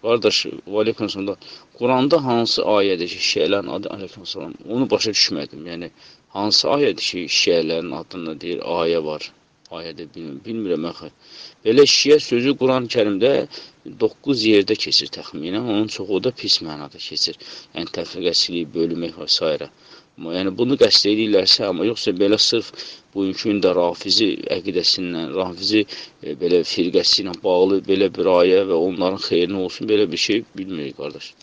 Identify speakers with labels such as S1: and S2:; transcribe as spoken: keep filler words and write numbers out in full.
S1: Qardaş, aleyküm salam. Quranda hansı ayədir ki, şiələrin adı aleyküm salam? Onu başa düşmədim. Yəni, hansı ayədir ki, şiələrin adını deyir, ayə var. Ayədə bilmirəm, bilmirəm axı. Belə şiə sözü Quran-Kərimdə doqquz yerdə keçir təxminən. Onun çoxu da pis mənada keçir. Yəni, təfriqəçilik, bölmək və s. Yəni, bunu qəsd edirlərsə, amma yoxsa belə sırf bugünkü gündə Rafizi əqidəsindən, Rafizi e, belə firqəsi ilə bağlı belə bir ayə və onların xeyrinə olsun, belə bir şey bilmirik, qardaş.